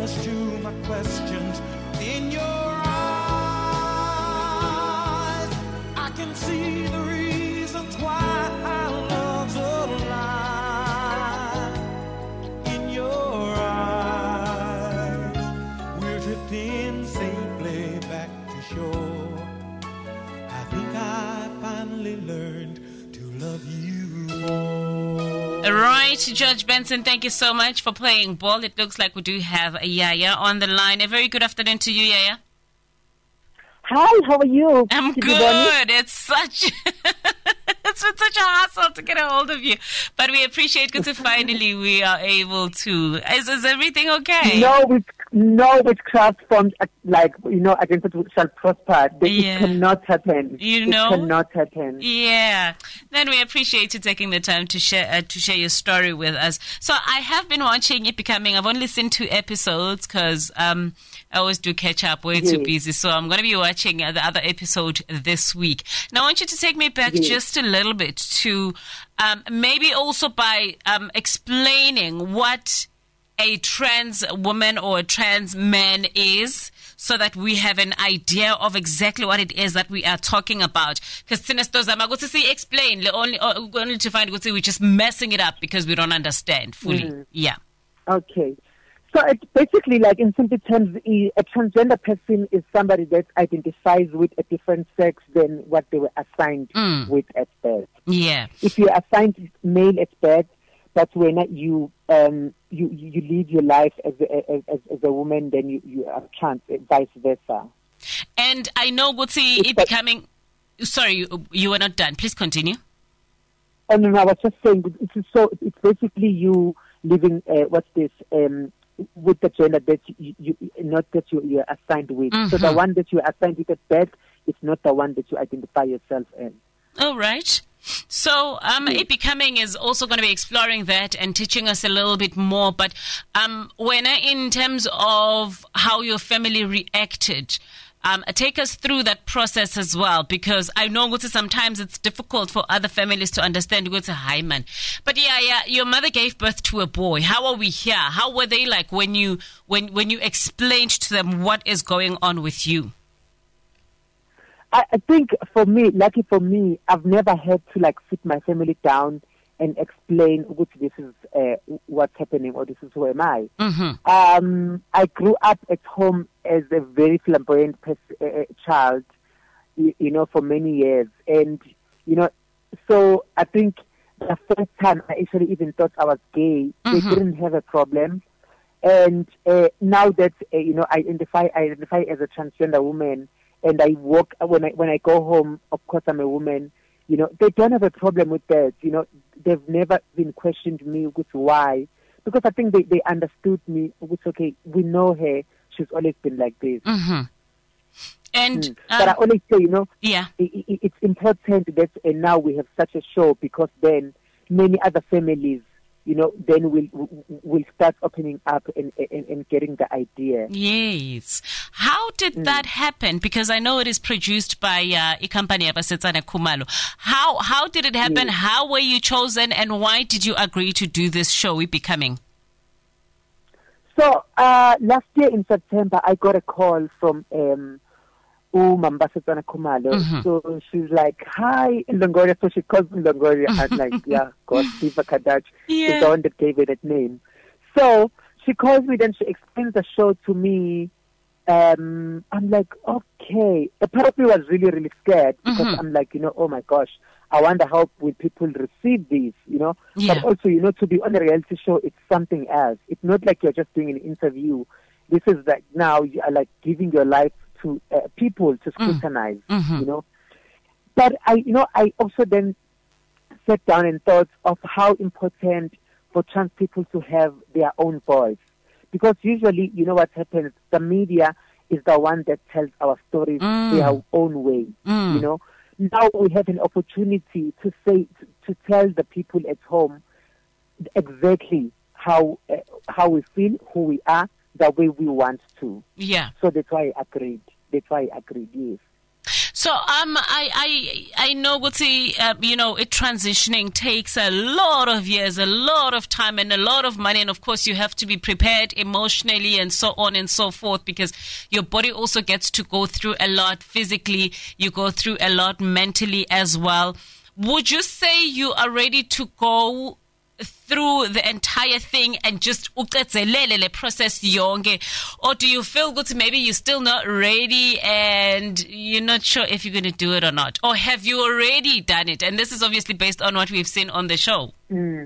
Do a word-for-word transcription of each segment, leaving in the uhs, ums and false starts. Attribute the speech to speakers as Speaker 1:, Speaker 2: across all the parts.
Speaker 1: answers to my questions in your eyes. I can see the reasons why our love's alive. In your eyes, we're drifting safely back to shore. I think I finally learned to love you more.
Speaker 2: Right, George Benson, thank you so much for playing ball. It looks like we do have a Yaya on the line. A very good afternoon to you, Yaya.
Speaker 3: Hi, how are you?
Speaker 2: I'm good. It's such it's been such a hassle to get a hold of you, but we appreciate because finally we are able to. Is, is everything okay?
Speaker 3: No, with no witchcraft formed like you know against it shall prosper. It
Speaker 2: Yeah.
Speaker 3: cannot happen.
Speaker 2: You know?
Speaker 3: It cannot happen.
Speaker 2: Yeah. Then we appreciate you taking the time to share uh, to share your story with us. So I have been watching It Becoming. I've only seen two episodes because um, I always do catch up. Way too
Speaker 3: Yes.
Speaker 2: busy. So I'm going to be watching uh, the other episode this week. Now I want you to take me back
Speaker 3: Yes.
Speaker 2: just a little bit to um, maybe also by um, explaining what a trans woman or a trans man is, so that we have an idea of exactly what it is that we are talking about. Because see explain le- only uh, only to find we're just messing it up because we don't understand fully.
Speaker 3: Mm.
Speaker 2: Yeah.
Speaker 3: Okay. So it's basically like in simple terms, i- a transgender person is somebody that identifies with a different sex than what they were assigned
Speaker 2: Mm.
Speaker 3: with at birth.
Speaker 2: Yeah.
Speaker 3: If you're assigned male at birth, that's when you um you you live your life as a, as, as a woman, then you, you are trans, vice versa.
Speaker 2: And I know Gutsi
Speaker 3: It's
Speaker 2: it
Speaker 3: like-
Speaker 2: becoming sorry, you, you were not done. Please continue.
Speaker 3: Oh no, no, I was just saying it's so it's basically you living uh, what's this um with the gender that you, you not that you you are assigned with. So the
Speaker 2: Mhm.
Speaker 3: one that you are assigned with at birth is not the one that you identify yourself as.
Speaker 2: All right. So, um,
Speaker 3: Yes.
Speaker 2: It Becoming is also going to be exploring that and teaching us a little bit more. But um, when I, in terms of how your family reacted, um, take us through that process as well, because I know Gutsi, sometimes it's difficult for other families to understand Gutsi, hi man. But yeah, yeah, your mother gave birth to a boy. How are we here? How were they like when you when when you explained to them what is going on with you?
Speaker 3: I, I think for me, lucky for me, I've never had to like sit my family down and explain which this is uh, what's happening or this is who am I.
Speaker 2: Mm-hmm.
Speaker 3: Um, I grew up at home as a very flamboyant pers- uh, child, you, you know, for many years. And, you know, so I think the first time I actually even thought I was gay,
Speaker 2: Mhm.
Speaker 3: they didn't have a problem. And uh, now that, uh, you know, I identify, I identify as a transgender woman, and I walk, when I, when I go home, of course I'm a woman, you know, they don't have a problem with that. You know, they've never been questioned me with why. Because I think they, they understood me, which, okay, we know her, she's always been like this.
Speaker 2: Mm-hmm. And
Speaker 3: Mm. But I
Speaker 2: um,
Speaker 3: always say, you know,
Speaker 2: yeah.
Speaker 3: i i it's important that uh, now we have such a show, because then many other families, you know, then will will start opening up and, and, and getting the idea.
Speaker 2: Yes. How did
Speaker 3: Mm.
Speaker 2: that happen? Because I know it is produced by uh, a company, Abasetsana Kumalo. How how did it happen?
Speaker 3: Yes.
Speaker 2: How were you chosen, and why did you agree to do this show, It Becoming?
Speaker 3: So uh, last year in September, I got a call from um, Umambasetsana Kumalo.
Speaker 2: Mhm.
Speaker 3: So she's like, "Hi, Longoria." So she calls me Longoria. I'm like, "Yeah, God, Siva Kadach
Speaker 2: Yeah.
Speaker 3: is the one that gave her that name." So she calls me, then she explains the show to me. Um, I'm like, okay. A part of me was really, really scared, because
Speaker 2: Mhm.
Speaker 3: I'm like, you know, oh my gosh, I wonder how will people receive this, you know.
Speaker 2: Yeah.
Speaker 3: But also, you know, to be on a reality show, it's something else. It's not like you're just doing an interview. This is like now you are like giving your life to uh, people to scrutinize,
Speaker 2: Mhm.
Speaker 3: you know. But I, you know, I also then sat down and thought of how important for trans people to have their own voice. Because usually, you know what happens, the media is the one that tells our stories
Speaker 2: Mm.
Speaker 3: their own way,
Speaker 2: Mm.
Speaker 3: you know. Now we have an opportunity to say, to, to tell the people at home exactly how uh, how we feel, who we are, the way we want to.
Speaker 2: Yeah.
Speaker 3: So that's why I agreed. That's why I agreed, yes.
Speaker 2: So um, I I I know what the uh, you know it transitioning takes a lot of years, a lot of time, and a lot of money, and of course you have to be prepared emotionally and so on and so forth, because your body also gets to go through a lot physically. You go through a lot mentally as well. Would you say you are ready to go through the entire thing and just uqedzelele process yonke, or do you feel good maybe you're still not ready and you're not sure if you're going to do it or not, or have you already done it? And this is obviously based on what we've seen on the show.
Speaker 3: Mm.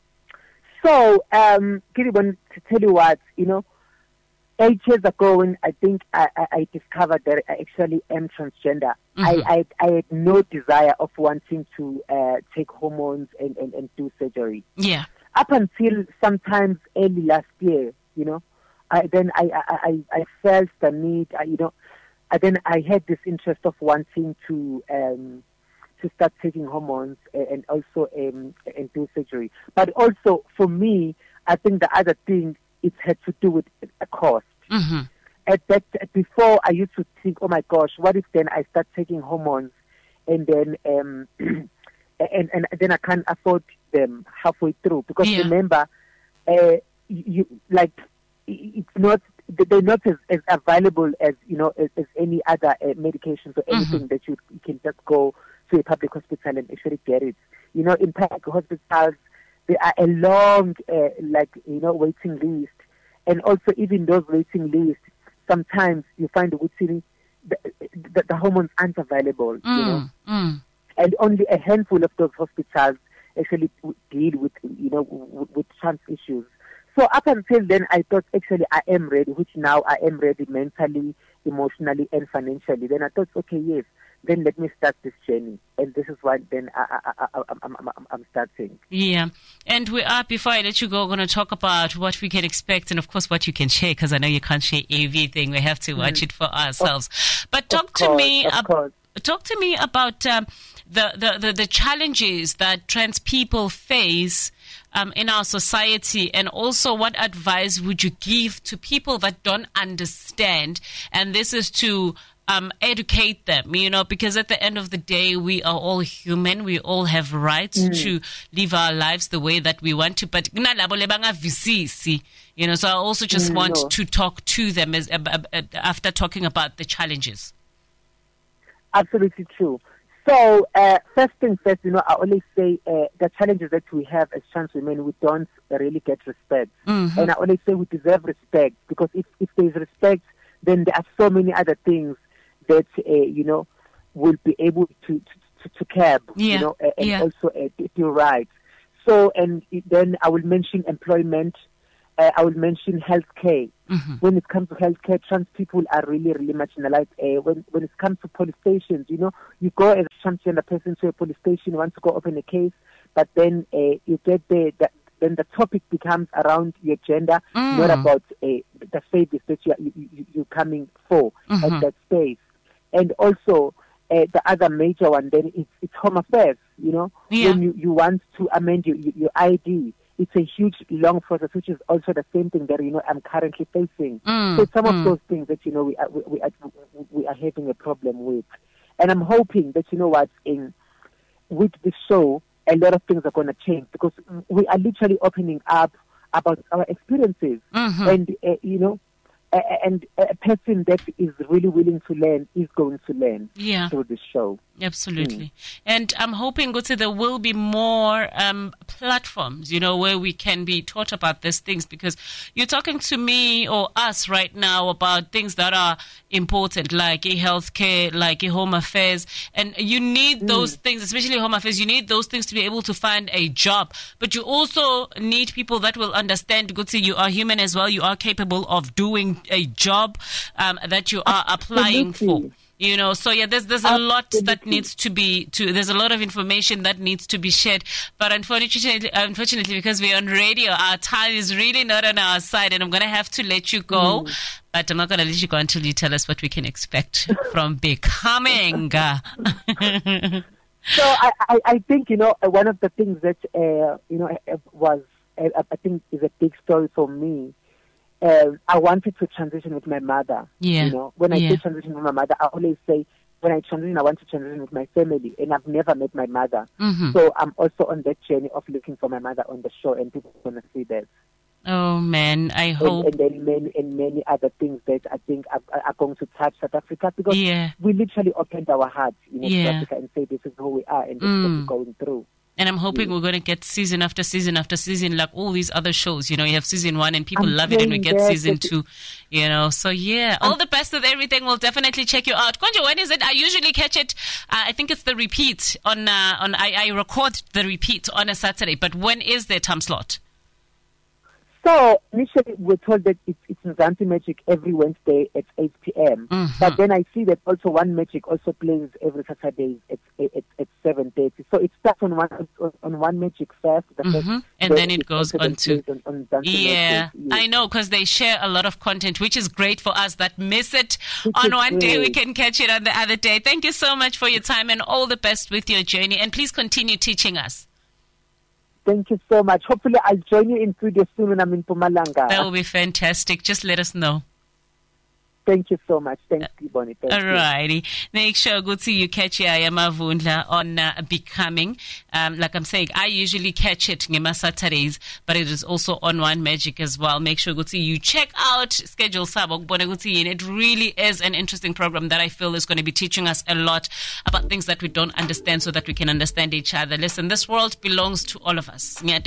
Speaker 3: So, um, Kiri, to tell you what, you know, eight years ago when I think I, I, I discovered that I actually am transgender, mm-hmm. I, I, I had no desire of wanting to uh, take hormones and, and, and do surgery.
Speaker 2: Yeah.
Speaker 3: Up until sometimes early last year, you know, I, then I, I, I, I felt the need, I, you know, I, then I had this interest of wanting to um, to start taking hormones and, and also um, and do surgery. But also for me, I think the other thing, it had to do with a cost.
Speaker 2: Mm-hmm.
Speaker 3: At that, before I used to think, oh my gosh, what if then I start taking hormones and then um, and and then I can't afford them halfway through? Because
Speaker 2: yeah.
Speaker 3: remember, uh, you like it's not they're not as, as available as you know as, as any other uh, medications or anything mm-hmm. that you, you can just go to a public hospital and actually get it. You know, in public hospitals, there are a long, uh, like, you know, waiting list. And also, even those waiting lists, sometimes you find the, the, the, the hormones aren't available,
Speaker 2: mm,
Speaker 3: you know.
Speaker 2: Mm.
Speaker 3: And only a handful of those hospitals actually deal with, you know, with, with trans issues. So up until then, I thought, actually, I am ready, which now I am ready mentally, emotionally, and financially. Then I thought, okay, yes, then let me start this journey. And this is what then I, I, I, I'm, I'm, I'm starting.
Speaker 2: Yeah. And we are, before I let you go, going to talk about what we can expect and, of course, what you can share, because I know you can't share everything. We have to watch mm. it for ourselves. Of, but talk to
Speaker 3: course,
Speaker 2: me
Speaker 3: ab-
Speaker 2: about... Talk to me about um, the, the, the, the challenges that trans people face um, in our society, and also what advice would you give to people that don't understand? And this is to um, educate them, you know, because at the end of the day, we are all human. We all have rights mm. to live our lives the way that we want to. But, you know, so I also just mm, want no. to talk to them as, uh, uh, after talking about the challenges.
Speaker 3: Absolutely true. So, uh, first thing first, you know, I always say uh, the challenges that we have as trans women, we don't really get respect. Mm-hmm. And I always say we deserve respect, because if, if there is respect, then there are so many other things that, uh, you know, will be able to, to, to curb,
Speaker 2: yeah.
Speaker 3: you know, uh, and
Speaker 2: yeah.
Speaker 3: also uh, do right. So, and then I will mention employment. Uh, I will mention healthcare. Mm-hmm. When it comes to healthcare, trans people are really, really marginalized. Uh, when when it comes to police stations, you know, you go as a transgender person to a police station, you want to go open a case, but then uh, you get there, the, then the topic becomes around your gender, mm. not about uh, the service that you are, you, you, you're coming for mm-hmm. at that space. And also, uh, the other major one then is it's Home Affairs. You know,
Speaker 2: yeah.
Speaker 3: when you, you want to amend your your I D. It's a huge, long process, which is also the same thing that, you know, I'm currently facing. Mm, so some mm. of those things that, you know, we are, we, we, are, we are having a problem with. And I'm hoping that, you know what, in with this show, a lot of things are going to change, because we are literally opening up about our experiences. Mm-hmm. And, uh, you know, uh, and a person that is really willing to learn is going to learn
Speaker 2: yeah.
Speaker 3: through this show.
Speaker 2: Absolutely.
Speaker 3: Mm.
Speaker 2: And I'm hoping, Gotse, there will be more um, platforms, you know, where we can be taught about these things, because you're talking to me or us right now about things that are important, like a healthcare, like a Home Affairs. And you need mm. those things, especially Home Affairs, you need those things to be able to find a job. But you also need people that will understand, Gotse, you are human as well. You are capable of doing a job um, that you are applying
Speaker 3: Absolutely.
Speaker 2: for. You know, so yeah, there's there's a Absolutely. lot that needs to be to. There's a lot of information that needs to be shared, but unfortunately, unfortunately, because we're on radio, our time is really not on our side, and I'm gonna have to let you go. Mm. But I'm not gonna let you go until you tell us what we can expect from Becoming. So
Speaker 3: I, I, I think, you know, one of the things that uh, you know was uh, I think is a big story for me. Uh, I wanted to transition with my mother.
Speaker 2: Yeah.
Speaker 3: You know, when I
Speaker 2: yeah.
Speaker 3: say transition with my mother, I always say when I transition, I want to transition with my family, and I've never met my mother.
Speaker 2: Mm-hmm.
Speaker 3: So I'm also on that journey of looking for my mother on the show, and people are going to see that.
Speaker 2: Oh man, I hope.
Speaker 3: And, and then many and many other things that I think are, are going to touch South Africa, because
Speaker 2: yeah.
Speaker 3: we literally opened our hearts, you know,
Speaker 2: yeah.
Speaker 3: to Africa and say this is who we are and this
Speaker 2: mm.
Speaker 3: is what we're going through.
Speaker 2: And I'm hoping yeah. we're going to get season after season after season, like all these other shows. You know, you have season one and people I'm love it, and we get season two. You know, so yeah, I'm all the best with everything. We'll definitely check you out. Konjo, when is it? I usually catch it. Uh, I think it's the repeat on uh, on. I, I record the repeat on a Saturday, but when is their time slot?
Speaker 3: So initially we're told that it's, it's Mzansi Magic every Wednesday at eight p.m.
Speaker 2: Mm-hmm.
Speaker 3: But then I see that also One Magic also plays every Saturday at at, at seven thirty. So it starts on one on One Magic first, the
Speaker 2: mm-hmm.
Speaker 3: first,
Speaker 2: and then it goes on to
Speaker 3: on, on yeah.
Speaker 2: Magic, yes. I know, because they share a lot of content, which is great for us that miss it. Which on one great. day we can catch it on the other day. Thank you so much for your time and all the best with your journey. And please continue teaching us.
Speaker 3: Thank you so much. Hopefully I'll join you in studio soon when I'm in Mpumalanga.
Speaker 2: That will be fantastic. Just let us know.
Speaker 3: Thank you so much. Thank you, Bonnie. Thank
Speaker 2: Alrighty. You. Make sure good to you catch Yaya Mavundla on uh, Becoming. Um, like I'm saying, I usually catch it Ngema Saturdays, but it is also on One Magic as well. Make sure good to you check out Schedule Sabo. It really is an interesting program that I feel is going to be teaching us a lot about things that we don't understand, so that we can understand each other. Listen, this world belongs to all of us. But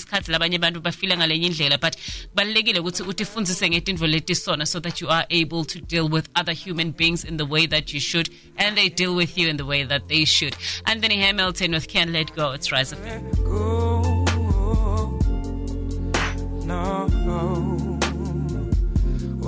Speaker 2: so that you are able to deal with other human beings in the way that you should, and they deal with you in the way that they should. Anthony Hamilton with Can't Let Go. It's Rise of Fame.